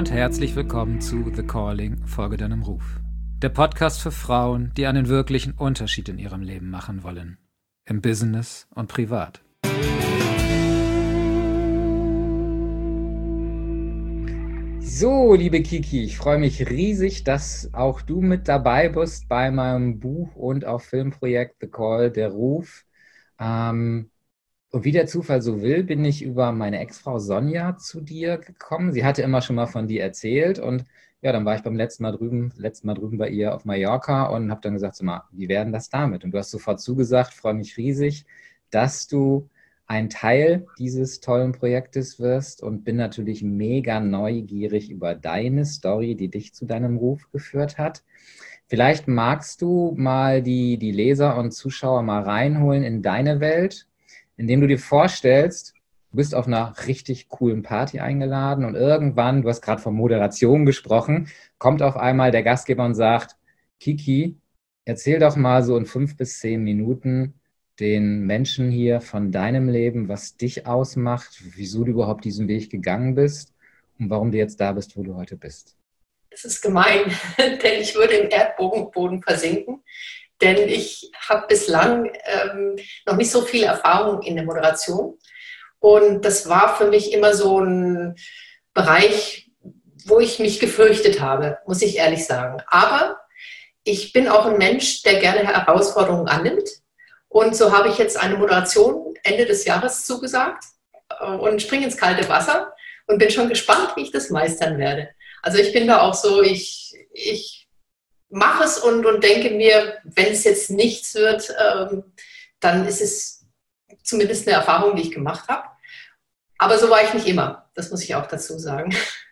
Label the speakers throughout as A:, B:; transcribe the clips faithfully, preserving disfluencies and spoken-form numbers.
A: und herzlich willkommen zu The Calling, folge deinem Ruf. Der Podcast für Frauen, die einen wirklichen Unterschied in ihrem Leben machen wollen. Im Business und privat. So, liebe Kiki, ich freue mich riesig, dass auch du mit dabei bist bei meinem Buch- und auch Filmprojekt The Call, der Ruf. Ähm, Und wie der Zufall so will, bin ich über meine Ex-Frau Sonja zu dir gekommen. Sie hatte immer schon mal von dir erzählt und ja, dann war ich beim letzten Mal drüben, letzten Mal drüben bei ihr auf Mallorca und habe dann gesagt, so mal, wie wäre denn das damit? Und du hast sofort zugesagt, freue mich riesig, dass du ein Teil dieses tollen Projektes wirst und bin natürlich mega neugierig über deine Story, die dich zu deinem Ruf geführt hat. Vielleicht magst du mal die, die Leser und Zuschauer mal reinholen in deine Welt, indem du dir vorstellst, du bist auf einer richtig coolen Party eingeladen und irgendwann, du hast gerade von Moderation gesprochen, kommt auf einmal der Gastgeber und sagt, Kiki, erzähl doch mal so in fünf bis zehn Minuten den Menschen hier von deinem Leben, was dich ausmacht, wieso du überhaupt diesen Weg gegangen bist und warum du jetzt da bist, wo du heute bist.
B: Das ist gemein, denn ich würde im Erdboden versinken. Denn ich habe bislang ähm, noch nicht so viel Erfahrung in der Moderation. Und das war für mich immer so ein Bereich, wo ich mich gefürchtet habe, muss ich ehrlich sagen. Aber ich bin auch ein Mensch, der gerne Herausforderungen annimmt. Und so habe ich jetzt eine Moderation Ende des Jahres zugesagt und springe ins kalte Wasser und bin schon gespannt, wie ich das meistern werde. Also ich bin da auch so, ich... ich mache es und, und denke mir, wenn es jetzt nichts wird, ähm, dann ist es zumindest eine Erfahrung, die ich gemacht habe. Aber so war ich nicht immer, das muss ich auch dazu sagen.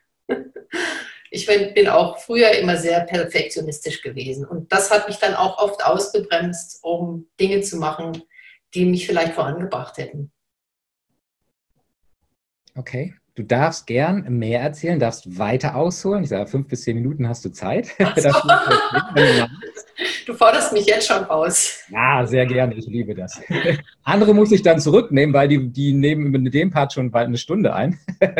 B: Ich bin, bin auch früher immer sehr perfektionistisch gewesen und das hat mich dann auch oft ausgebremst, um Dinge zu machen, die mich vielleicht vorangebracht hätten.
A: Okay. Du darfst gern mehr erzählen, darfst weiter ausholen. Ich sage, fünf bis zehn Minuten hast du Zeit.
B: So. Du forderst mich jetzt schon raus.
A: Ja, sehr gerne. Ich liebe das. Andere muss ich dann zurücknehmen, weil die, die nehmen mit dem Part schon bald eine Stunde ein.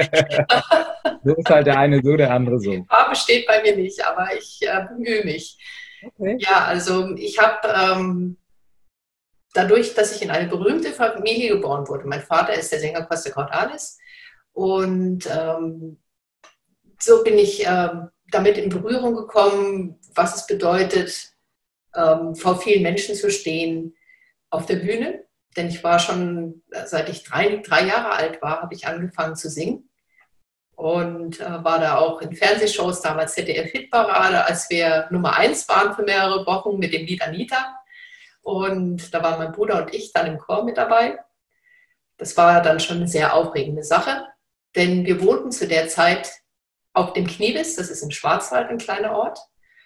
A: So ist halt der eine so, der andere so.
B: Ah, besteht bei mir nicht, aber ich äh, bemühe mich. Okay. Ja, also ich habe ähm, dadurch, dass ich in eine berühmte Familie geboren wurde, mein Vater ist der Sänger Costa Cordalis, und ähm, so bin ich ähm, damit in Berührung gekommen, was es bedeutet, ähm, vor vielen Menschen zu stehen auf der Bühne. Denn ich war schon, seit ich drei, drei Jahre alt war, habe ich angefangen zu singen. Und äh, war da auch in Fernsehshows, damals Z D F-Hitparade, als wir Nummer eins waren für mehrere Wochen mit dem Lied Anita. Und da waren mein Bruder und ich dann im Chor mit dabei. Das war dann schon eine sehr aufregende Sache. Denn wir wohnten zu der Zeit auf dem Kniebiss, das ist im Schwarzwald, ein kleiner Ort.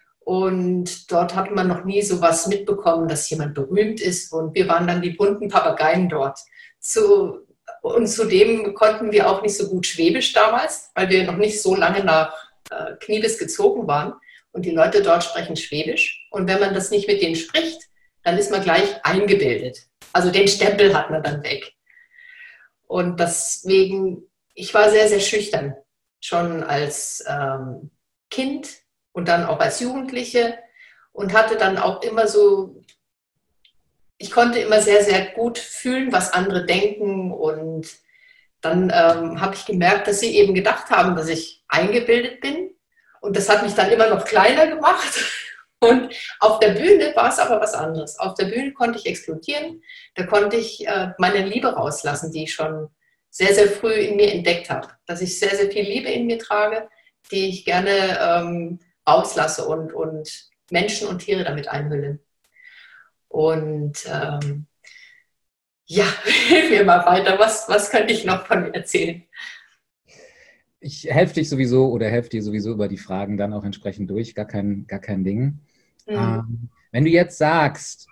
B: Und dort hatte man noch nie sowas mitbekommen, dass jemand berühmt ist. Und wir waren dann die bunten Papageien dort. Zu, und zudem konnten wir auch nicht so gut Schwäbisch damals, weil wir noch nicht so lange nach äh, Kniebiss gezogen waren. Und die Leute dort sprechen Schwäbisch. Und wenn man das nicht mit denen spricht, dann ist man gleich eingebildet. Also den Stempel hat man dann weg. Und deswegen... Ich war sehr, sehr schüchtern, schon als ähm, Kind und dann auch als Jugendliche und hatte dann auch immer so, ich konnte immer sehr, sehr gut fühlen, was andere denken, und dann ähm, habe ich gemerkt, dass sie eben gedacht haben, dass ich eingebildet bin, und das hat mich dann immer noch kleiner gemacht. Und auf der Bühne war es aber was anderes. Auf der Bühne konnte ich explodieren, da konnte ich äh, meine Liebe rauslassen, die ich schon sehr, sehr früh in mir entdeckt habe, dass ich sehr, sehr viel Liebe in mir trage, die ich gerne ähm, rauslasse und, und Menschen und Tiere damit einhülle. Und ähm, ja, hilf mir mal weiter. Was, was könnte ich noch von mir erzählen?
A: Ich helfe dich sowieso oder helfe dir sowieso über die Fragen dann auch entsprechend durch, gar kein, gar kein Ding. Mhm. Ähm, wenn du jetzt sagst,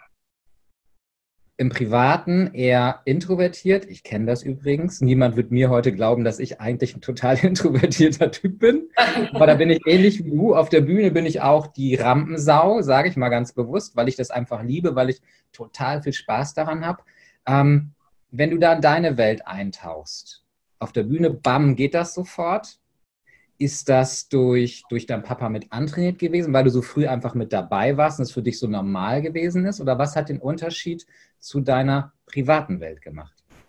A: im Privaten eher introvertiert. Ich kenne das übrigens. Niemand wird mir heute glauben, dass ich eigentlich ein total introvertierter Typ bin. Aber da bin ich ähnlich wie du. Auf der Bühne bin ich auch die Rampensau, sage ich mal ganz bewusst, weil ich das einfach liebe, weil ich total viel Spaß daran habe. Ähm, wenn du da in deine Welt eintauchst, auf der Bühne, bam, geht das sofort. ist das durch, durch deinen Papa mit antrainiert gewesen, weil du so früh einfach mit dabei warst und es für dich so normal gewesen ist? Oder was hat den Unterschied zu deiner privaten Welt gemacht?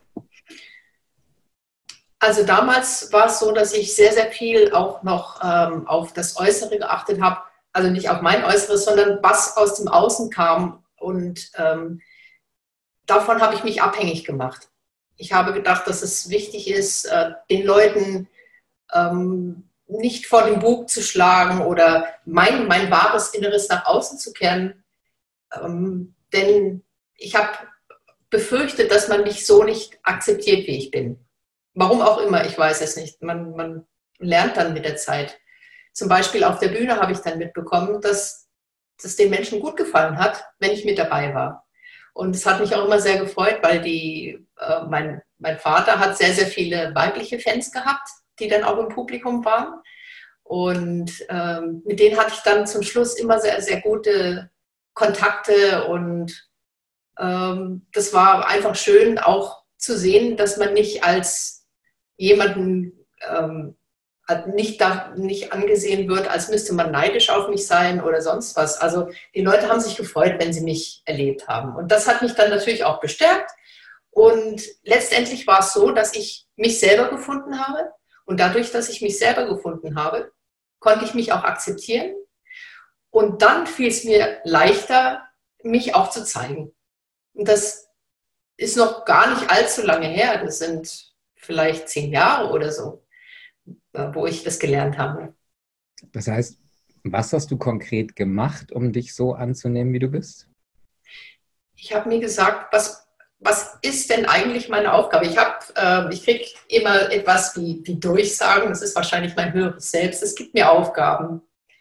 B: Also damals war es so, dass ich sehr, sehr viel auch noch ähm, auf das Äußere geachtet habe. Also nicht auf mein Äußeres, sondern was aus dem Außen kam. Und ähm, davon habe ich mich abhängig gemacht. Ich habe gedacht, dass es wichtig ist, äh, den Leuten ähm, nicht vor den Bug zu schlagen oder mein, mein wahres Inneres nach außen zu kehren. Ähm, denn ich habe befürchtet, dass man mich so nicht akzeptiert, wie ich bin. Warum auch immer, ich weiß es nicht. Man, man lernt dann mit der Zeit. Zum Beispiel auf der Bühne habe ich dann mitbekommen, dass es den Menschen gut gefallen hat, wenn ich mit dabei war. Und es hat mich auch immer sehr gefreut, weil die, äh, mein, mein Vater hat sehr, sehr viele weibliche Fans gehabt, die dann auch im Publikum waren. Und ähm, mit denen hatte ich dann zum Schluss immer sehr, sehr gute Kontakte. Und ähm, das war einfach schön, auch zu sehen, dass man nicht als jemanden ähm, nicht, da, nicht angesehen wird, als müsste man neidisch auf mich sein oder sonst was. Also die Leute haben sich gefreut, wenn sie mich erlebt haben. Und das hat mich dann natürlich auch bestärkt. Und letztendlich war es so, dass ich mich selber gefunden habe. Und dadurch, dass ich mich selber gefunden habe, konnte ich mich auch akzeptieren. Und dann fiel es mir leichter, mich auch zu zeigen. Und das ist noch gar nicht allzu lange her. Das sind vielleicht zehn Jahre oder so, wo ich das gelernt habe.
A: Das heißt, was hast du konkret gemacht, um dich so anzunehmen, wie du bist?
B: Ich habe mir gesagt, was, was ist denn eigentlich meine Aufgabe? Ich, äh, ich kriege immer etwas wie, wie Durchsagen, das ist wahrscheinlich mein höheres Selbst. Es gibt mir Aufgaben.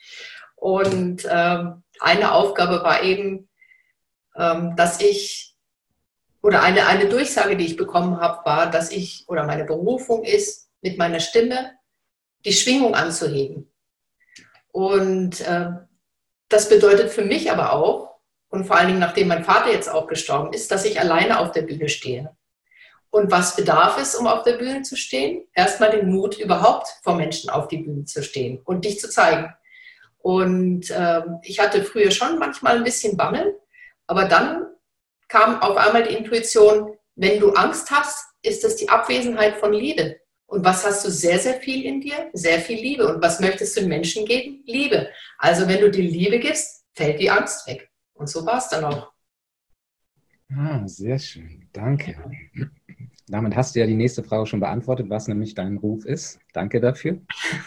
B: Und äh, eine Aufgabe war eben, äh, dass ich, oder eine, eine Durchsage, die ich bekommen habe, war, dass ich, oder meine Berufung ist, mit meiner Stimme die Schwingung anzuheben. Und äh, das bedeutet für mich aber auch, und vor allen Dingen nachdem mein Vater jetzt auch gestorben ist, dass ich alleine auf der Bühne stehe. Und was bedarf es, um auf der Bühne zu stehen? Erstmal den Mut, überhaupt vor Menschen auf die Bühne zu stehen und dich zu zeigen. Und äh, ich hatte früher schon manchmal ein bisschen Bammel, aber dann kam auf einmal die Intuition, wenn du Angst hast, ist das die Abwesenheit von Liebe. Und was hast du sehr, sehr viel in dir? Sehr viel Liebe. Und was möchtest du den Menschen geben? Liebe. Also wenn du die Liebe gibst, fällt die Angst weg. Und so war es dann auch.
A: Ah, sehr schön. Danke. Damit hast du ja die nächste Frage schon beantwortet, was nämlich dein Ruf ist. Danke dafür.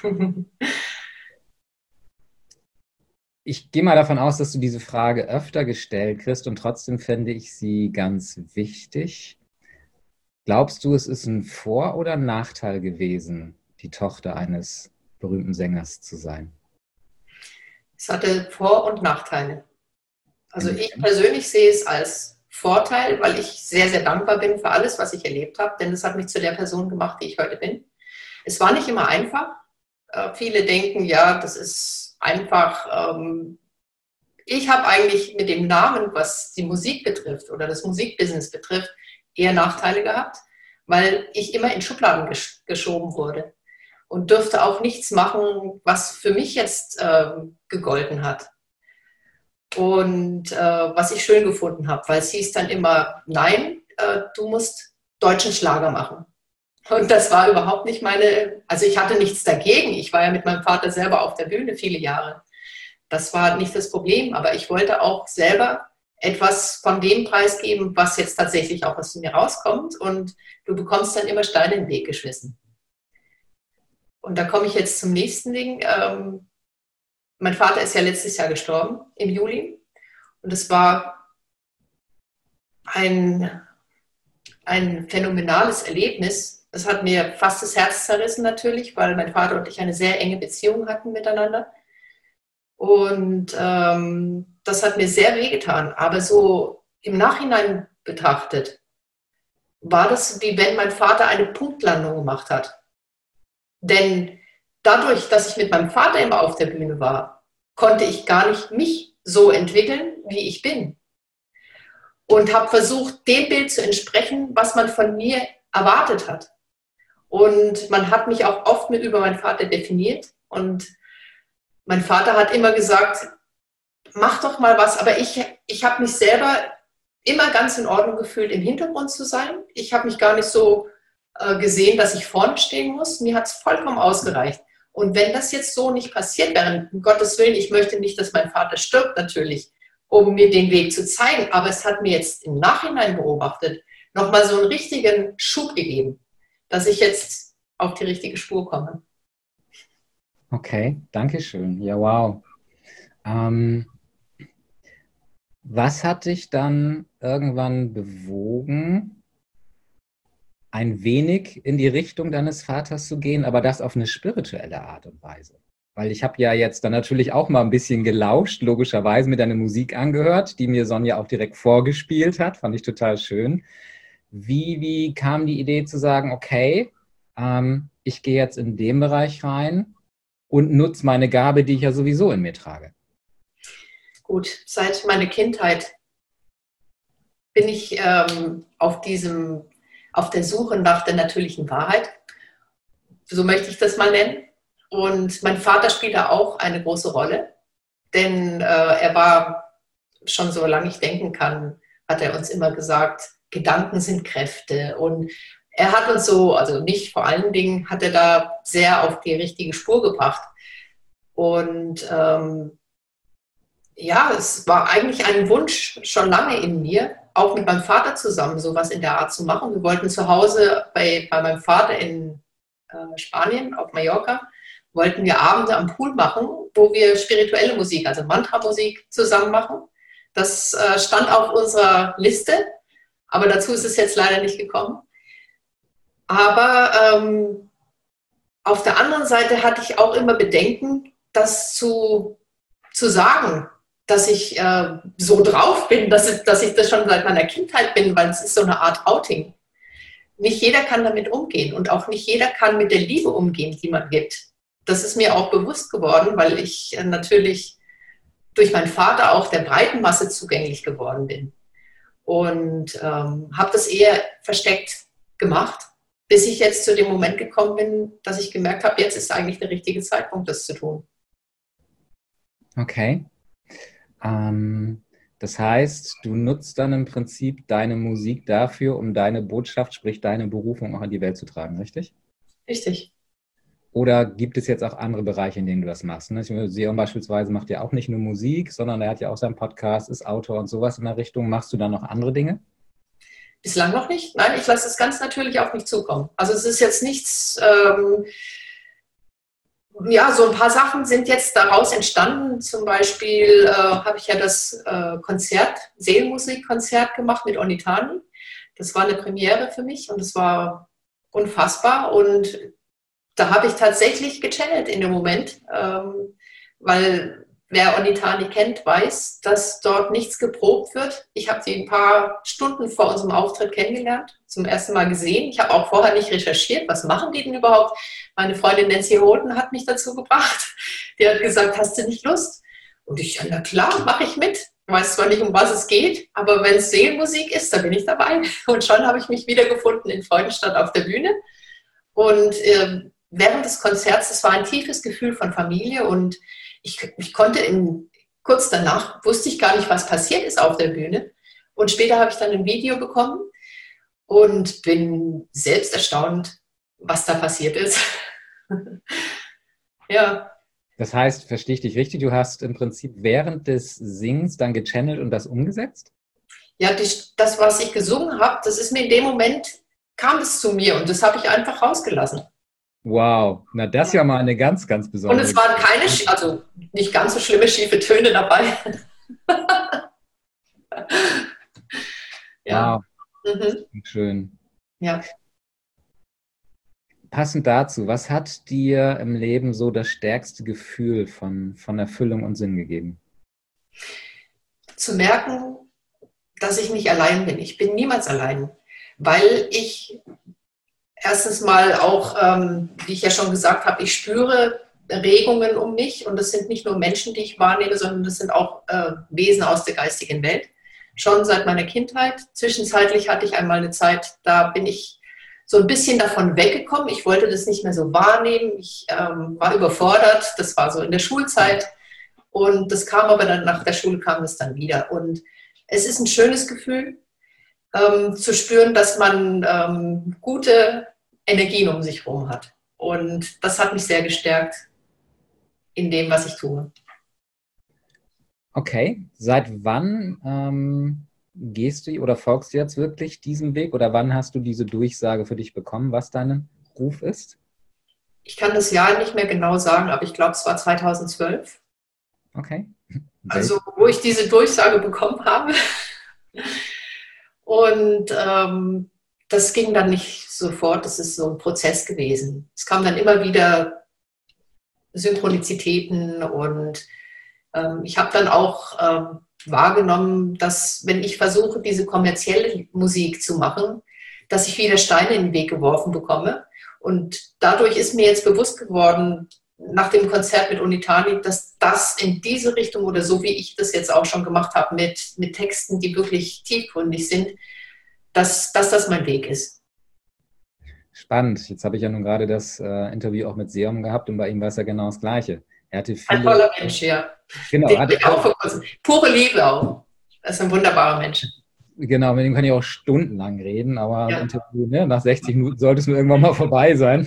A: Ich gehe mal davon aus, dass du diese Frage öfter gestellt kriegst und trotzdem fände ich sie ganz wichtig. Glaubst du, es ist ein Vor- oder ein Nachteil gewesen, die Tochter eines berühmten Sängers zu sein?
B: Es hatte Vor- und Nachteile. Also ich persönlich sehe es als Vorteil, weil ich sehr, sehr dankbar bin für alles, was ich erlebt habe, denn es hat mich zu der Person gemacht, die ich heute bin. Es war nicht immer einfach. Äh, viele denken, ja, das ist einfach. Ähm, ich habe eigentlich mit dem Namen, was die Musik betrifft oder das Musikbusiness betrifft, eher Nachteile gehabt, weil ich immer in Schubladen gesch- geschoben wurde und dürfte auch nichts machen, was für mich jetzt äh, gegolten hat. Und äh, was ich schön gefunden habe, weil es hieß dann immer, nein, äh, du musst deutschen Schlager machen. Und das war überhaupt nicht meine, also ich hatte nichts dagegen. Ich war ja mit meinem Vater selber auf der Bühne viele Jahre. Das war nicht das Problem, aber ich wollte auch selber etwas von dem preisgeben, was jetzt tatsächlich auch aus mir rauskommt. Und du bekommst dann immer Steine in den Weg geschmissen. Und da komme ich jetzt zum nächsten Ding. Ähm, mein Vater ist ja letztes Jahr gestorben, im Juli. Und es war ein, ein phänomenales Erlebnis. Es hat mir fast das Herz zerrissen natürlich, weil mein Vater und ich eine sehr enge Beziehung hatten miteinander. Und ähm, das hat mir sehr wehgetan. Aber so im Nachhinein betrachtet, war das wie wenn mein Vater eine Punktlandung gemacht hat. Denn dadurch, dass ich mit meinem Vater immer auf der Bühne war, konnte ich gar nicht mich so entwickeln, wie ich bin. Und habe versucht, dem Bild zu entsprechen, was man von mir erwartet hat. Und man hat mich auch oft mit über meinen Vater definiert. Und mein Vater hat immer gesagt, mach doch mal was, aber ich, ich habe mich selber immer ganz in Ordnung gefühlt, im Hintergrund zu sein. Ich habe mich gar nicht so äh, gesehen, dass ich vorne stehen muss. Mir hat es vollkommen ausgereicht. Und wenn das jetzt so nicht passiert wäre, um Gottes Willen, ich möchte nicht, dass mein Vater stirbt natürlich, um mir den Weg zu zeigen, aber es hat mir jetzt im Nachhinein beobachtet nochmal so einen richtigen Schub gegeben, dass ich jetzt auf die richtige Spur komme.
A: Okay, danke schön. Ja, wow. Ähm, was hat dich dann irgendwann bewogen, ein wenig in die Richtung deines Vaters zu gehen, aber das auf eine spirituelle Art und Weise? Weil ich habe ja jetzt dann natürlich auch mal ein bisschen gelauscht, logischerweise mir deine Musik angehört, die mir Sonja auch direkt vorgespielt hat, fand ich total schön. Wie, wie kam die Idee zu sagen, okay, ähm, ich gehe jetzt in den Bereich rein und nutze meine Gabe, die ich ja sowieso in mir trage?
B: Gut, seit meiner Kindheit bin ich ähm, auf diesem, auf der Suche nach der natürlichen Wahrheit. So möchte ich das mal nennen. Und mein Vater spielt da auch eine große Rolle, denn äh, er war, schon so lange ich denken kann, hat er uns immer gesagt, Gedanken sind Kräfte. Und er hat uns so, also mich vor allen Dingen, hat er da sehr auf die richtige Spur gebracht. Und ähm, ja, es war eigentlich ein Wunsch schon lange in mir, auch mit meinem Vater zusammen sowas in der Art zu machen. Wir wollten zu Hause bei, bei meinem Vater in äh, Spanien, auf Mallorca, wollten wir Abende am Pool machen, wo wir spirituelle Musik, also Mantra-Musik zusammen machen. Das äh, stand auf unserer Liste, aber dazu ist es jetzt leider nicht gekommen. Aber ähm, auf der anderen Seite hatte ich auch immer Bedenken, das zu, zu sagen, dass ich äh, so drauf bin, dass ich, dass ich das schon seit meiner Kindheit bin, weil es ist so eine Art Outing. Nicht jeder kann damit umgehen und auch nicht jeder kann mit der Liebe umgehen, die man gibt. Das ist mir auch bewusst geworden, weil ich äh, natürlich durch meinen Vater auch der breiten Masse zugänglich geworden bin. Und ähm, habe das eher versteckt gemacht, bis ich jetzt zu dem Moment gekommen bin, dass ich gemerkt habe, jetzt ist eigentlich der richtige Zeitpunkt, das zu tun.
A: Okay. Ähm, das heißt, du nutzt dann im Prinzip deine Musik dafür, um deine Botschaft, sprich deine Berufung auch in die Welt zu tragen, richtig?
B: Richtig.
A: Oder gibt es jetzt auch andere Bereiche, in denen du das machst? Ne? Sion beispielsweise macht ja auch nicht nur Musik, sondern er hat ja auch seinen Podcast, ist Autor und sowas in der Richtung. Machst du dann noch andere Dinge?
B: Bislang noch nicht. Nein, ich lasse es ganz natürlich auf mich zukommen. Also es ist jetzt nichts, ähm, ja, so ein paar Sachen sind jetzt daraus entstanden. Zum Beispiel äh, habe ich ja das äh, Konzert, Seelenmusikkonzert gemacht mit Onitani. Das war eine Premiere für mich und es war unfassbar. Und da habe ich tatsächlich gechannelt in dem Moment, ähm, weil wer Onitani kennt, weiß, dass dort nichts geprobt wird. Ich habe sie ein paar Stunden vor unserem Auftritt kennengelernt, zum ersten Mal gesehen. Ich habe auch vorher nicht recherchiert, was machen die denn überhaupt. Meine Freundin Nancy Holden hat mich dazu gebracht. Die hat gesagt, hast du nicht Lust? Und ich, ja, na klar, mache ich mit. Ich weiß zwar nicht, um was es geht, aber wenn es Seelenmusik ist, dann bin ich dabei. Und schon habe ich mich wiedergefunden in Freudenstadt auf der Bühne. Und äh, während des Konzerts, das war ein tiefes Gefühl von Familie und ich, ich konnte in, kurz danach, wusste ich gar nicht, was passiert ist auf der Bühne. Und später habe ich dann ein Video bekommen und bin selbst erstaunt, was da passiert ist. Ja.
A: Das heißt, verstehe ich dich richtig, du hast im Prinzip während des Singens dann gechannelt und das umgesetzt?
B: Ja, die, das, was ich gesungen habe, das ist mir in dem Moment, kam es zu mir und das habe ich einfach rausgelassen.
A: Wow, na das ist ja mal eine ganz, ganz besondere.
B: Und es waren keine, also nicht ganz so schlimme schiefe Töne dabei.
A: Ja. Wow, mhm. Schön.
B: Ja.
A: Passend dazu, was hat dir im Leben so das stärkste Gefühl von, von Erfüllung und Sinn gegeben?
B: Zu merken, dass ich nicht allein bin. Ich bin niemals allein, weil ich erstens mal auch, ähm, wie ich ja schon gesagt habe, ich spüre Regungen um mich und das sind nicht nur Menschen, die ich wahrnehme, sondern das sind auch äh, Wesen aus der geistigen Welt. Schon seit meiner Kindheit. Zwischenzeitlich hatte ich einmal eine Zeit, da bin ich so ein bisschen davon weggekommen. Ich wollte das nicht mehr so wahrnehmen. Ich ähm, war überfordert. Das war so in der Schulzeit. Und das kam aber dann, nach der Schule kam es dann wieder. Und es ist ein schönes Gefühl, ähm, zu spüren, dass man ähm, gute Energien um sich herum hat. Und das hat mich sehr gestärkt in dem, was ich tue.
A: Okay, seit wann ähm, gehst du oder folgst du jetzt wirklich diesem Weg oder wann hast du diese Durchsage für dich bekommen, was dein Ruf ist?
B: Ich kann das Jahr nicht mehr genau sagen, aber ich glaube, es war zweitausendzwölf.
A: Okay.
B: Also, wo ich diese Durchsage bekommen habe. Und ähm, das ging dann nicht sofort, das ist so ein Prozess gewesen. Es kamen dann immer wieder Synchronizitäten und ähm, ich habe dann auch ähm, wahrgenommen, dass wenn ich versuche, diese kommerzielle Musik zu machen, dass ich wieder Steine in den Weg geworfen bekomme. Und dadurch ist mir jetzt bewusst geworden, nach dem Konzert mit Unitani, dass das in diese Richtung oder so wie ich das jetzt auch schon gemacht habe, mit, mit Texten, die wirklich tiefgründig sind, dass, dass das mein Weg ist.
A: Spannend. Jetzt habe ich ja nun gerade das äh, Interview auch mit Seom gehabt und bei ihm war es ja genau das Gleiche. Er hatte viele...
B: Ein toller Mensch, ja.
A: Genau.
B: Den
A: Hatte
B: ich auch vor kurzem. Pure Liebe auch. Das ist ein wunderbarer Mensch.
A: Genau, mit dem kann ich auch stundenlang reden, aber
B: Ja.
A: ein Interview, ne, nach sechzig Minuten sollte es nur irgendwann mal vorbei sein.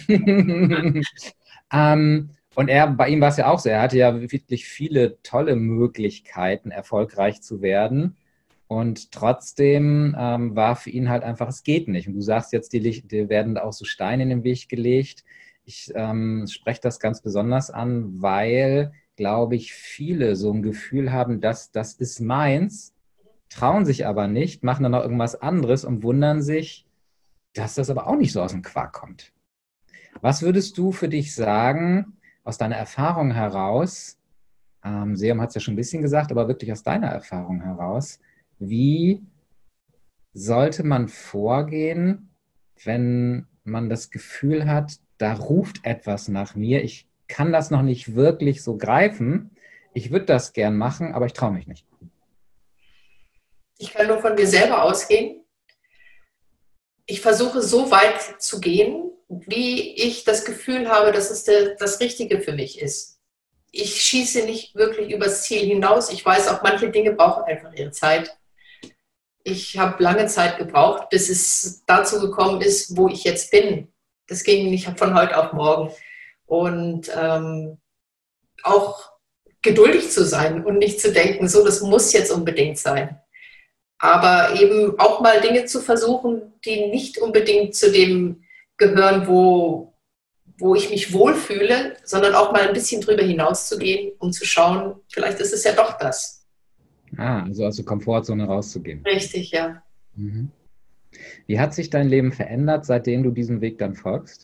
A: ähm, und er, bei ihm war es ja auch so, er hatte ja wirklich viele tolle Möglichkeiten, erfolgreich zu werden. Und trotzdem ähm, war für ihn halt einfach, es geht nicht. Und du sagst jetzt, die, die werden auch so Steine in den Weg gelegt. Ich ähm, spreche das ganz besonders an, weil, glaube ich, viele so ein Gefühl haben, dass das ist meins, trauen sich aber nicht, machen dann noch irgendwas anderes und wundern sich, dass das aber auch nicht so aus dem Quark kommt. Was würdest du für dich sagen, aus deiner Erfahrung heraus, ähm, Seom hat es ja schon ein bisschen gesagt, aber wirklich aus deiner Erfahrung heraus, wie sollte man vorgehen, wenn man das Gefühl hat, da ruft etwas nach mir, ich kann das noch nicht wirklich so greifen, ich würde das gern machen, aber ich traue mich nicht.
B: Ich kann nur von mir selber ausgehen. Ich versuche so weit zu gehen, wie ich das Gefühl habe, dass es der, das Richtige für mich ist. Ich schieße nicht wirklich übers Ziel hinaus. Ich weiß auch, manche Dinge brauchen einfach ihre Zeit. Ich habe lange Zeit gebraucht, bis es dazu gekommen ist, wo ich jetzt bin. Das ging nicht von heute auf morgen. Und ähm, auch geduldig zu sein und nicht zu denken, so, das muss jetzt unbedingt sein. Aber eben auch mal Dinge zu versuchen, die nicht unbedingt zu dem gehören, wo, wo ich mich wohlfühle, sondern auch mal ein bisschen drüber hinaus zu gehen, um zu schauen, vielleicht ist es ja doch das.
A: Ah, also aus der Komfortzone rauszugehen.
B: Richtig, ja.
A: Mhm. Wie hat sich dein Leben verändert, seitdem du diesen Weg dann folgst?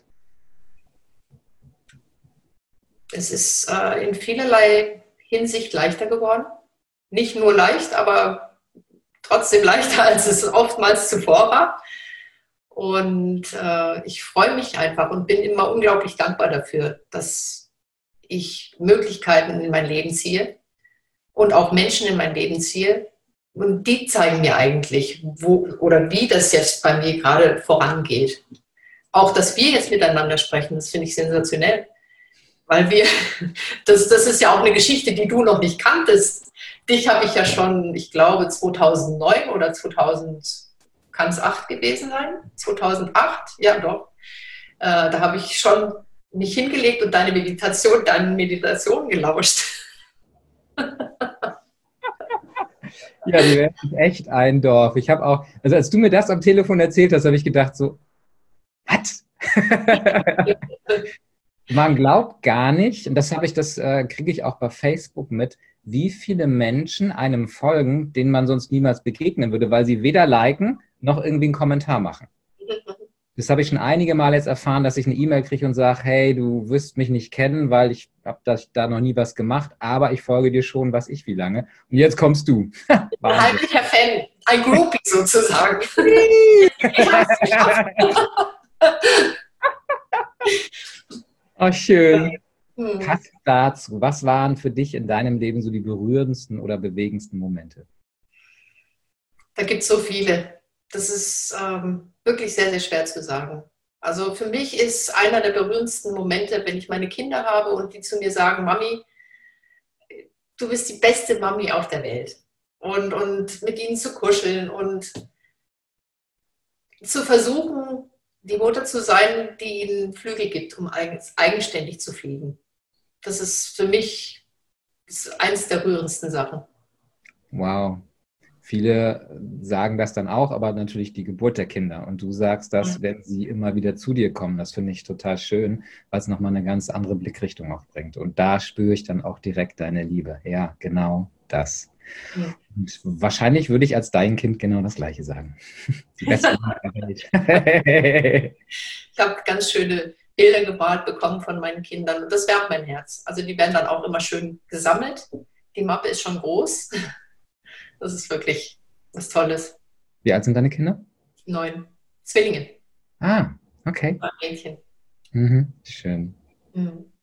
B: Es ist äh, in vielerlei Hinsicht leichter geworden. Nicht nur leicht, aber trotzdem leichter, als es oftmals zuvor war. Und äh, ich freue mich einfach und bin immer unglaublich dankbar dafür, dass ich Möglichkeiten in mein Leben ziehe und auch Menschen in mein Leben ziehe. Und die zeigen mir eigentlich, wo oder wie das jetzt bei mir gerade vorangeht. Auch, dass wir jetzt miteinander sprechen, das finde ich sensationell. Weil wir, das, das ist ja auch eine Geschichte, die du noch nicht kanntest. Dich habe ich ja schon, ich glaube, zweitausendneun oder zweitausend, kann es acht gewesen sein? zweitausendacht, ja doch. Äh, da habe ich schon mich hingelegt und deine Meditation, deine Meditation gelauscht.
A: Ja, die wäre echt ein Dorf. Ich habe auch, also als du mir das am Telefon erzählt hast, habe ich gedacht so, was? Man glaubt gar nicht, und das habe ich, das äh, kriege ich auch bei Facebook mit, wie viele Menschen einem folgen, denen man sonst niemals begegnen würde, weil sie weder liken noch irgendwie einen Kommentar machen. Das habe ich schon einige Mal jetzt erfahren, dass ich eine E-Mail kriege und sage, hey, du wirst mich nicht kennen, weil ich habe da noch nie was gemacht, aber ich folge dir schon, was ich wie lange. Und jetzt kommst du.
B: Ein heimlicher Fan, ein Groupie sozusagen.
A: Oh, schön. Hm. Passt dazu. Was waren für dich in deinem Leben so die berührendsten oder bewegendsten Momente?
B: Da gibt es so viele. Das ist ähm, wirklich sehr, sehr schwer zu sagen. Also für mich ist einer der berührendsten Momente, wenn ich meine Kinder habe und die zu mir sagen, Mami, du bist die beste Mami auf der Welt. Und, und mit ihnen zu kuscheln und zu versuchen, die Mutter zu sein, die ihnen Flügel gibt, um eigenständig zu fliegen. Das ist für mich ist eines der rührendsten Sachen.
A: Wow. Viele sagen das dann auch, aber natürlich die Geburt der Kinder. Und du sagst das, wenn sie immer wieder zu dir kommen. Das finde ich total schön, weil es nochmal eine ganz andere Blickrichtung auch bringt. Und da spüre ich dann auch direkt deine Liebe. Ja, genau das.
B: Ja.
A: Und wahrscheinlich würde ich als dein Kind genau das Gleiche sagen. Die beste Mama der Welt.
B: Ich habe ganz schöne Bilder gemalt bekommen von meinen Kindern und das wärmt mein Herz. Also die werden dann auch immer schön gesammelt. Die Mappe ist schon groß. Das ist wirklich was Tolles.
A: Wie alt sind deine Kinder?
B: Neun. Zwillinge.
A: Ah, okay.
B: Ein Mädchen.
A: Mhm, schön.
B: Mhm.